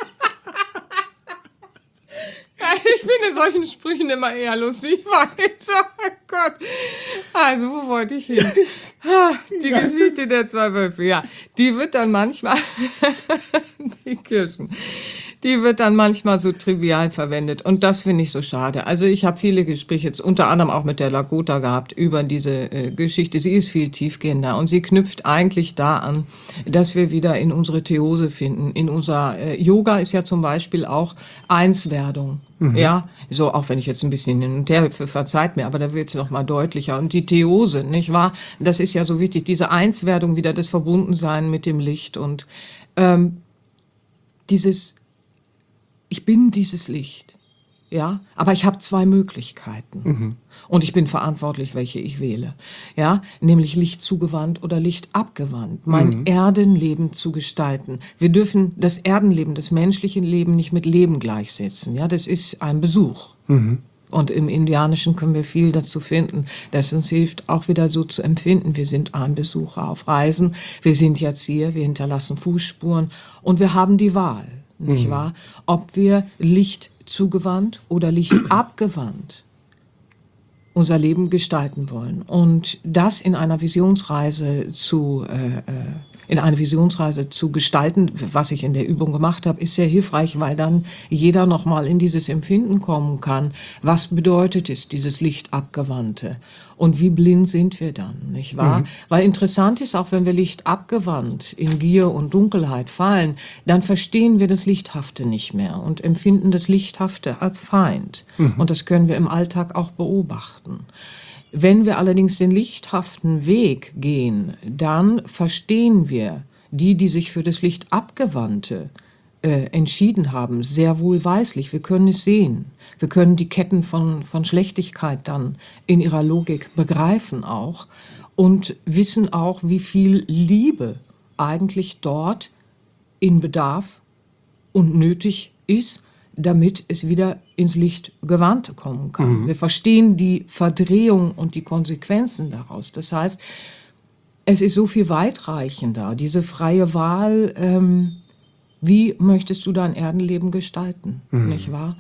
Ich finde solchen Sprüchen immer eher lustig, weil oh Gott. Also, wo wollte ich hin? Die Geschichte der 2 Wölfe, die wird dann manchmal, die Kirschen, die wird dann manchmal so trivial verwendet und das finde ich so schade. Also ich habe viele Gespräche jetzt unter anderem auch mit der Lakota gehabt über diese Geschichte. Sie ist viel tiefgehender und sie knüpft eigentlich da an, dass wir wieder in unsere Theose finden. In unser Yoga ist ja zum Beispiel auch Einswerdung. Ja, so auch wenn ich jetzt ein bisschen hin und her hüpfe, verzeiht mir, aber da wird es noch mal deutlicher. Und die Theose, nicht wahr? Das ist ja so wichtig, diese Einswerdung wieder, das Verbundensein mit dem Licht und ich bin dieses Licht, ja, aber ich habe 2 Möglichkeiten und ich bin verantwortlich, welche ich wähle, ja, nämlich Licht zugewandt oder Licht abgewandt, mein Erdenleben zu gestalten. Wir dürfen das Erdenleben, das menschliche Leben nicht mit Leben gleichsetzen, ja, das ist ein Besuch. Und im Indianischen können wir viel dazu finden, das uns hilft, auch wieder so zu empfinden. Wir sind ein Besucher auf Reisen, wir sind jetzt hier, wir hinterlassen Fußspuren und wir haben die Wahl. Nicht wahr? Ob wir Licht zugewandt oder Licht abgewandt unser Leben gestalten wollen. Und das in einer Visionsreise zu gestalten, was ich in der Übung gemacht habe, ist sehr hilfreich, weil dann jeder nochmal in dieses Empfinden kommen kann. Was bedeutet es, dieses Licht abgewandte? Und wie blind sind wir dann, nicht wahr? Weil interessant ist, auch wenn wir Licht abgewandt in Gier und Dunkelheit fallen, dann verstehen wir das Lichthafte nicht mehr und empfinden das Lichthafte als Feind. Und das können wir im Alltag auch beobachten. Wenn wir allerdings den lichthaften Weg gehen, dann verstehen wir die sich für das Licht abgewandte entschieden haben, sehr wohlweislich. Wir können es sehen. Wir können die Ketten von Schlechtigkeit dann in ihrer Logik begreifen auch und wissen auch, wie viel Liebe eigentlich dort in Bedarf und nötig ist, damit es wieder ins Licht Gewandte kommen kann. Wir verstehen die Verdrehung und die Konsequenzen daraus. Das heißt, es ist so viel weitreichender. Diese freie Wahl, wie möchtest du dein Erdenleben gestalten, nicht wahr?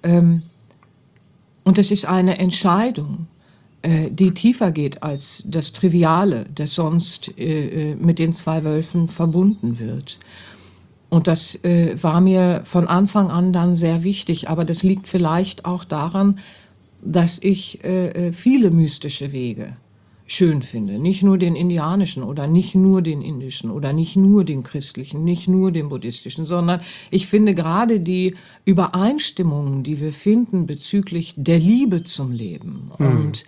Und es ist eine Entscheidung, die tiefer geht als das Triviale, das sonst mit den 2 Wölfen verbunden wird. Und das war mir von Anfang an dann sehr wichtig, aber das liegt vielleicht auch daran, dass ich viele mystische Wege schön finde. Nicht nur den indianischen oder nicht nur den indischen oder nicht nur den christlichen, nicht nur den buddhistischen, sondern ich finde gerade die Übereinstimmungen, die wir finden bezüglich der Liebe zum Leben und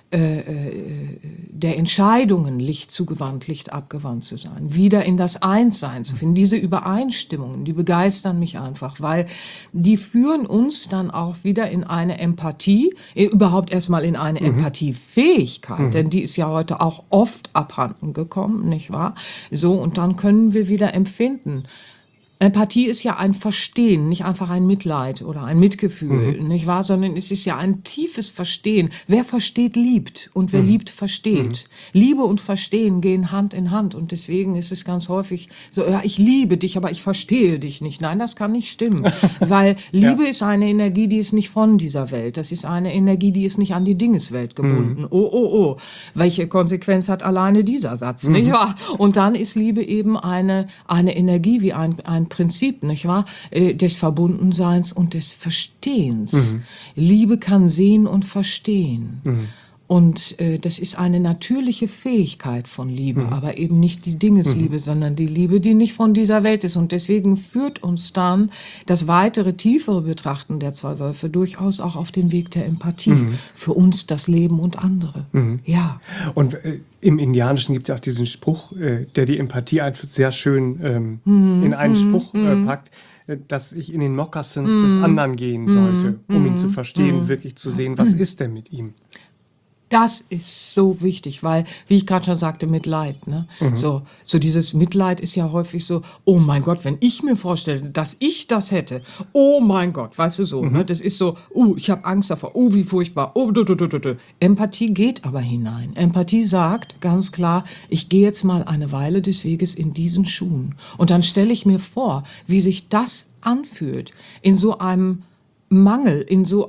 der Entscheidungen, Licht zugewandt, Licht abgewandt zu sein, wieder in das Einssein zu finden. Diese Übereinstimmungen, die begeistern mich einfach, weil die führen uns dann auch wieder in eine Empathie, überhaupt erstmal in eine Empathiefähigkeit, denn die ist ja heute auch oft abhanden gekommen, nicht wahr? So, und dann können wir wieder empfinden. Empathie ist ja ein Verstehen, nicht einfach ein Mitleid oder ein Mitgefühl, nicht wahr? Sondern es ist ja ein tiefes Verstehen. Wer versteht, liebt und wer liebt, versteht. Liebe und Verstehen gehen Hand in Hand und deswegen ist es ganz häufig so, ja, ich liebe dich, aber ich verstehe dich nicht. Nein, das kann nicht stimmen, weil Liebe ist eine Energie, die ist nicht von dieser Welt. Das ist eine Energie, die ist nicht an die Dingeswelt gebunden. Oh. Welche Konsequenz hat alleine dieser Satz, nicht wahr? Und dann ist Liebe eben eine Energie wie ein Prinzip, nicht wahr? Des Verbundenseins und des Verstehens. Liebe kann sehen und verstehen. Und das ist eine natürliche Fähigkeit von Liebe, aber eben nicht die Dingesliebe, sondern die Liebe, die nicht von dieser Welt ist. Und deswegen führt uns dann das weitere, tiefere Betrachten der 2 Wölfe durchaus auch auf den Weg der Empathie. Für uns, das Leben und andere. Ja. Und im Indianischen gibt es auch diesen Spruch, der die Empathie einfach sehr schön in einen Spruch packt, dass ich in den Mokassins des anderen gehen sollte, um ihn zu verstehen, wirklich zu sehen, was ist denn mit ihm? Das ist so wichtig, weil, wie ich gerade schon sagte, Mitleid, ne? So dieses Mitleid ist ja häufig so, oh mein Gott, wenn ich mir vorstelle, dass ich das hätte, oh mein Gott, weißt du so, ne? Das ist so, ich habe Angst davor, wie furchtbar, Empathie geht aber hinein. Empathie sagt ganz klar, ich gehe jetzt mal eine Weile des Weges in diesen Schuhen und dann stelle ich mir vor, wie sich das anfühlt, in so einem Mangel, in so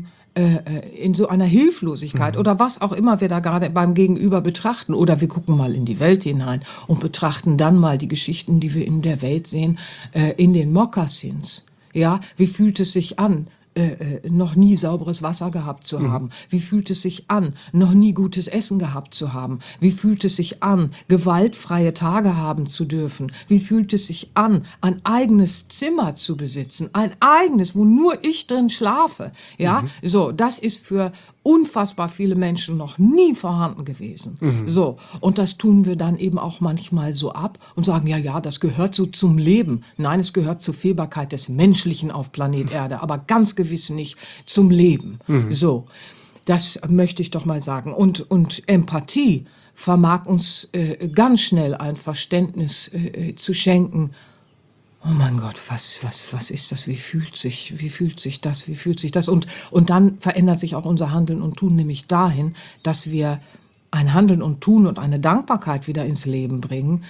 einer Hilflosigkeit oder was auch immer wir da gerade beim Gegenüber betrachten. Oder wir gucken mal in die Welt hinein und betrachten dann mal die Geschichten, die wir in der Welt sehen, in den Mokassins. Ja, wie fühlt es sich an? Noch nie sauberes Wasser gehabt zu haben? Wie fühlt es sich an, noch nie gutes Essen gehabt zu haben? Wie fühlt es sich an, gewaltfreie Tage haben zu dürfen? Wie fühlt es sich an, ein eigenes Zimmer zu besitzen? Ein eigenes, wo nur ich drin schlafe. Ja, so, das ist für unfassbar viele Menschen noch nie vorhanden gewesen. So, und das tun wir dann eben auch manchmal so ab und sagen, ja, das gehört so zum Leben. Nein, es gehört zur Fehlbarkeit des Menschlichen auf Planet Erde, aber ganz gewiss nicht zum Leben. So, das möchte ich doch mal sagen. Und Empathie vermag uns ganz schnell ein Verständnis zu schenken. Oh mein Gott, was ist das? Wie fühlt sich das? Und dann verändert sich auch unser Handeln und Tun nämlich dahin, dass wir ein Handeln und Tun und eine Dankbarkeit wieder ins Leben bringen,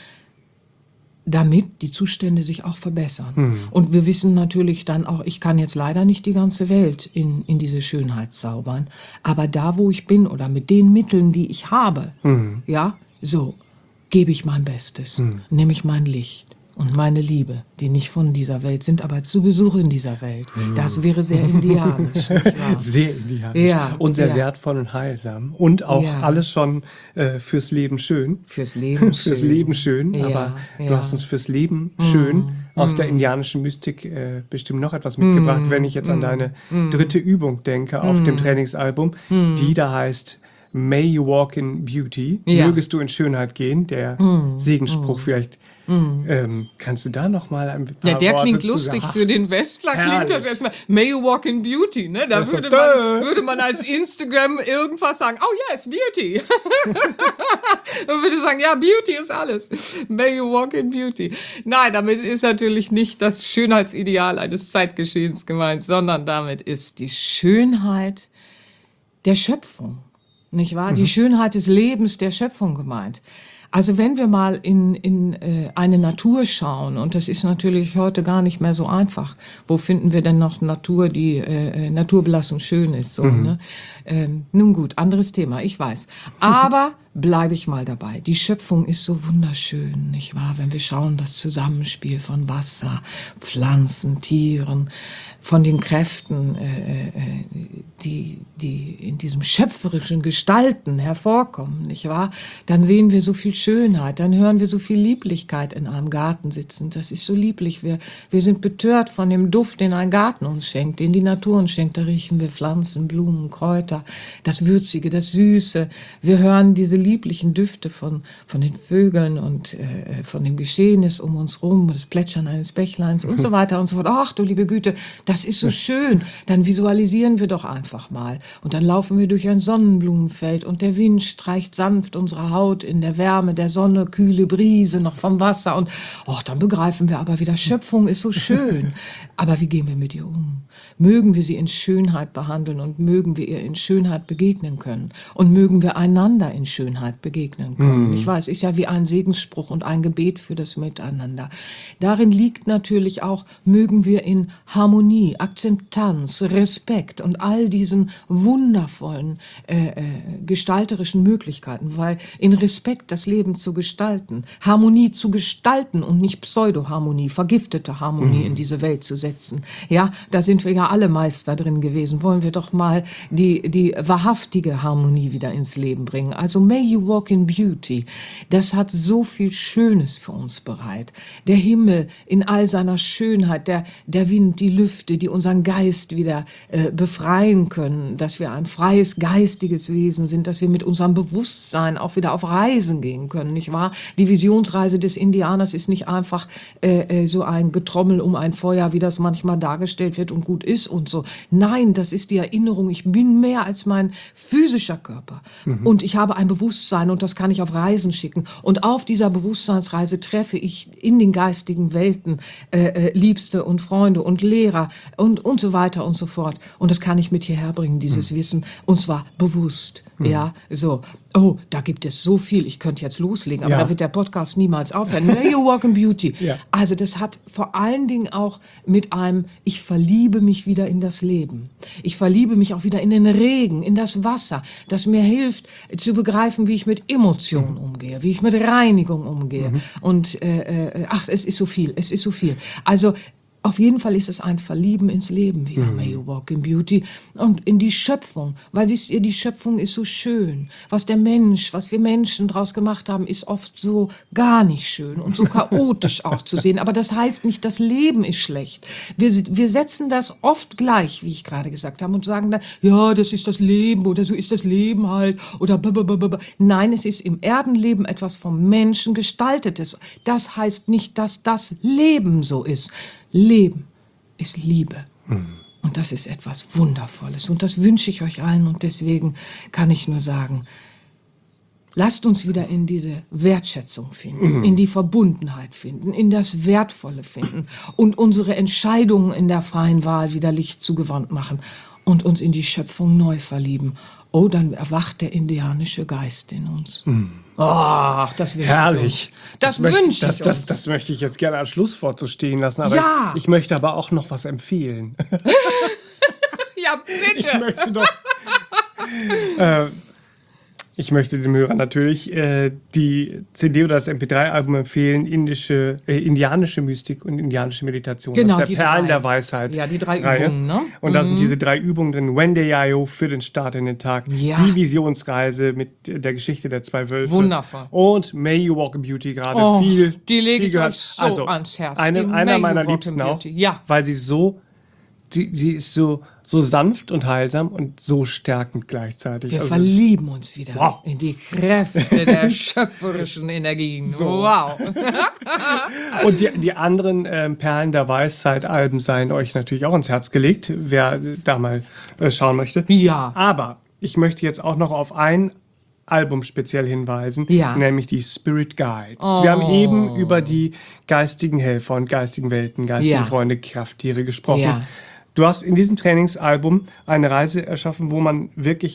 damit die Zustände sich auch verbessern. Und wir wissen natürlich dann auch, ich kann jetzt leider nicht die ganze Welt in diese Schönheit zaubern, aber da, wo ich bin oder mit den Mitteln, die ich habe, ja, so gebe ich mein Bestes, nehme ich mein Licht. Und meine Liebe, die nicht von dieser Welt sind, aber zu Besuch in dieser Welt. Das wäre sehr indianisch. Sehr indianisch. Und sehr wertvoll und heilsam. Und auch alles schon fürs Leben schön. Fürs Leben schön. Fürs Leben schön. Aber du hast uns fürs Leben schön aus der indianischen Mystik bestimmt noch etwas mitgebracht. Wenn ich jetzt an deine 3. Übung denke auf dem Trainingsalbum, die da heißt May you walk in beauty. Mögest du in Schönheit gehen. Der Segensspruch vielleicht. Kannst du da noch mal ein paar der Worte klingt lustig für den Westler. Herrlich. Klingt das erstmal May you walk in beauty, ne? Da würde man als Instagram irgendwas sagen. Oh yes, beauty. Man würde sagen, ja, Beauty ist alles. May you walk in beauty. Nein, damit ist natürlich nicht das Schönheitsideal eines Zeitgeschehens gemeint, sondern damit ist die Schönheit der Schöpfung, nicht wahr? Die Schönheit des Lebens der Schöpfung gemeint. Also wenn wir mal in eine Natur schauen, und das ist natürlich heute gar nicht mehr so einfach, wo finden wir denn noch Natur, die naturbelassen schön ist? So, ne? Nun gut, anderes Thema, ich weiß. Aber bleibe ich mal dabei. Die Schöpfung ist so wunderschön, nicht wahr? Wenn wir schauen, das Zusammenspiel von Wasser, Pflanzen, Tieren, von den Kräften, die in diesem schöpferischen Gestalten hervorkommen, nicht wahr? Dann sehen wir so viel Schönheit, dann hören wir so viel Lieblichkeit in einem Garten sitzen. Das ist so lieblich. Wir sind betört von dem Duft, den ein Garten uns schenkt, den die Natur uns schenkt. Da riechen wir Pflanzen, Blumen, Kräuter, das Würzige, das Süße. Wir hören diese lieblichen Düfte von den Vögeln und von dem Geschehnis um uns rum, das Plätschern eines Bächleins und so weiter und so fort. Ach du liebe Güte, das ist so schön. Dann visualisieren wir doch einfach mal. Und dann laufen wir durch ein Sonnenblumenfeld und der Wind streicht sanft unsere Haut in der Wärme der Sonne, kühle Brise noch vom Wasser. Und dann begreifen wir aber wieder, Schöpfung ist so schön. Aber wie gehen wir mit ihr um? Mögen wir sie in Schönheit behandeln und mögen wir ihr in Schönheit begegnen können. Und mögen wir einander in Schönheit begegnen können. Ich weiß, ist ja wie ein Segensspruch und ein Gebet für das Miteinander. Darin liegt natürlich auch, mögen wir in Harmonie, Akzeptanz, Respekt und all diesen wundervollen gestalterischen Möglichkeiten, weil in Respekt das Leben zu gestalten, Harmonie zu gestalten und nicht Pseudoharmonie, vergiftete Harmonie in diese Welt zu setzen. Ja, da sind wir ja alle Meister drin gewesen. Wollen wir doch mal die wahrhaftige Harmonie wieder ins Leben bringen. Also may you walk in beauty. Das hat so viel Schönes für uns bereit. Der Himmel in all seiner Schönheit, der Wind, die Lüfte, die unseren Geist wieder befreien können, dass wir ein freies, geistiges Wesen sind, dass wir mit unserem Bewusstsein auch wieder auf Reisen gehen können, nicht wahr? Die Visionsreise des Indianers ist nicht einfach so ein Getrommel um ein Feuer, wie das manchmal dargestellt wird und gut ist und so. Nein, das ist die Erinnerung, ich bin mehr als mein physischer Körper. Und ich habe ein Bewusstsein und das kann ich auf Reisen schicken. Und auf dieser Bewusstseinsreise treffe ich in den geistigen Welten Liebste und Freunde und Lehrer und so weiter und so fort. Und das kann ich mit hierher bringen, dieses Wissen. Und zwar bewusst. Ja, so. Oh, da gibt es so viel. Ich könnte jetzt loslegen, aber da wird der Podcast niemals aufhören. May you walk in beauty. Ja. Also das hat vor allen Dingen auch mit einem, ich verliebe mich wieder in das Leben. Ich verliebe mich auch wieder in den Regen, in das Wasser, das mir hilft zu begreifen, wie ich mit Emotionen umgehe, wie ich mit Reinigung umgehe. Und es ist so viel, es ist so viel. Also auf jeden Fall ist es ein Verlieben ins Leben wieder, May you walk in beauty, und in die Schöpfung, weil wisst ihr, die Schöpfung ist so schön. Was wir Menschen draus gemacht haben, ist oft so gar nicht schön und so chaotisch auch zu sehen. Aber das heißt nicht, das Leben ist schlecht. Wir setzen das oft gleich, wie ich gerade gesagt habe, und sagen dann, ja, das ist das Leben oder so ist das Leben halt oder blablabla. Nein, es ist im Erdenleben etwas vom Menschen gestaltetes. Das heißt nicht, dass das Leben so ist. Leben ist Liebe. Und das ist etwas Wundervolles. Und das wünsche ich euch allen. Und deswegen kann ich nur sagen, lasst uns wieder in diese Wertschätzung finden, in die Verbundenheit finden, in das Wertvolle finden und unsere Entscheidungen in der freien Wahl wieder Licht zugewandt machen und uns in die Schöpfung neu verlieben. Oh, dann erwacht der indianische Geist in uns. Ach, das wünsche herrlich. Das wünsche ich uns. Das möchte ich jetzt gerne als Schlusswort so stehen lassen. Aber ich möchte aber auch noch was empfehlen. Ja, bitte. Ich möchte dem Hörer natürlich die CD oder das MP3-Album empfehlen, indianische Mystik und indianische Meditation. Genau, das ist der Perlen der Weisheit. Ja, die 3 Übungen, ne? Und da sind diese 3 Übungen drin. Wendeyayo für den Start in den Tag. Ja. Die Visionsreise mit der Geschichte der 2 Wölfe. Wundervoll. Und May You Walk in Beauty gerade viel. Die lege ich gehört. euch so ans Herz. Einer meiner Liebsten auch. Ja. Weil sie sie ist so sanft und heilsam und so stärkend gleichzeitig. Wir verlieben uns wieder in die Kräfte der schöpferischen Energien. So. Wow. Und die anderen Perlen der Weisheit-Alben seien euch natürlich auch ins Herz gelegt, wer da mal schauen möchte. Ja. Aber ich möchte jetzt auch noch auf ein Album speziell hinweisen, nämlich die Spirit Guides. Wir haben eben über die geistigen Helfer und geistigen Welten, geistige Freunde, Krafttiere gesprochen. Ja. Du hast in diesem Trainingsalbum eine Reise erschaffen, wo man wirklich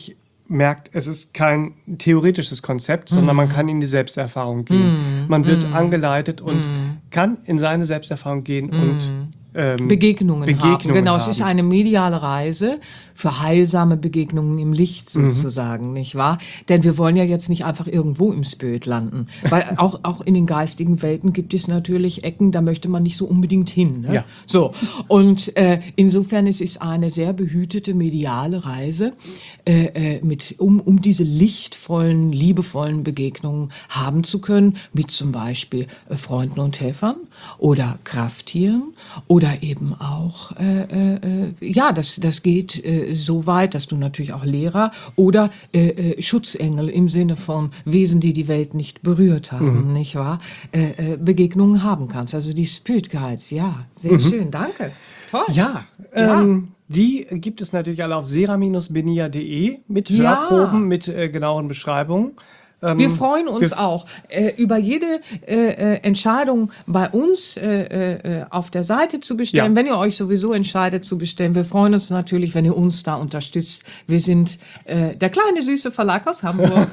merkt, es ist kein theoretisches Konzept, sondern man kann in die Selbsterfahrung gehen. Man wird angeleitet und kann in seine Selbsterfahrung gehen und Begegnungen haben. Genau, es ist eine mediale Reise für heilsame Begegnungen im Licht sozusagen, nicht wahr? Denn wir wollen ja jetzt nicht einfach irgendwo im Spirit landen. Weil auch in den geistigen Welten gibt es natürlich Ecken, da möchte man nicht so unbedingt hin. Ne? Ja. So, und insofern ist es eine sehr behütete mediale Reise, um diese lichtvollen, liebevollen Begegnungen haben zu können, mit zum Beispiel Freunden und Helfern oder Krafttieren oder eben auch, das geht so weit, dass du natürlich auch Lehrer oder Schutzengel im Sinne von Wesen, die die Welt nicht berührt haben, nicht wahr? Begegnungen haben kannst. Also die Spirit Guides, ja, sehr schön, danke. Toll. Ja, die gibt es natürlich alle auf sera-benia.de mit Hörproben, mit genauen Beschreibungen. Wir freuen uns auch über jede Entscheidung bei uns auf der Seite zu bestellen. Ja. Wenn ihr euch sowieso entscheidet zu bestellen, wir freuen uns natürlich, wenn ihr uns da unterstützt. Wir sind der kleine süße Verlag aus Hamburg.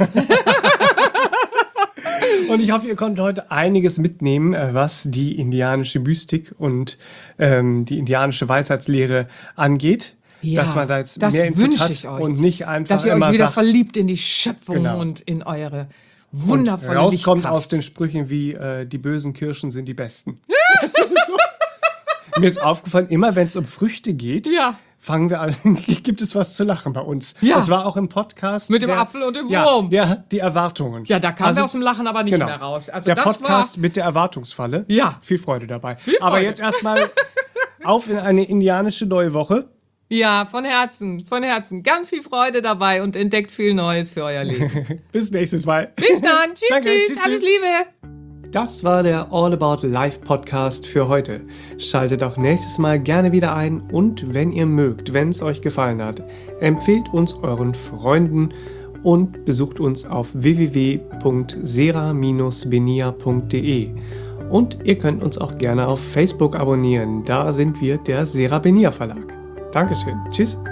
Und ich hoffe, ihr konntet heute einiges mitnehmen, was die indianische Mystik und die indianische Weisheitslehre angeht. Ja, dass man da jetzt mehr Input hat und nicht einfach dass ihr immer euch wieder sagt, verliebt in die Schöpfung und in eure wundervolle und rauskommt Lichtkraft. aus den Sprüchen wie die bösen Kirschen sind die besten. Mir ist aufgefallen, immer wenn es um Früchte geht, fangen wir an, gibt es was zu lachen bei uns. Ja. Das war auch im Podcast. Mit dem Apfel und dem Wurm. Ja, die Erwartungen. Ja, da kamen wir aus dem Lachen aber nicht mehr raus. Also der Podcast mit der Erwartungsfalle. Ja. Viel Freude dabei. Viel Freude. Aber jetzt erstmal auf in eine indianische neue Woche. Ja, von Herzen, von Herzen. Ganz viel Freude dabei und entdeckt viel Neues für euer Leben. Bis nächstes Mal. Bis dann. Tschüss, Danke, tschüss. Alles Liebe. Das war der All About Life Podcast für heute. Schaltet auch nächstes Mal gerne wieder ein und wenn ihr mögt, wenn es euch gefallen hat, empfehlt uns euren Freunden und besucht uns auf www.sera-benia.de. Und ihr könnt uns auch gerne auf Facebook abonnieren. Da sind wir der Sera Benia Verlag. Dankeschön. Tschüss.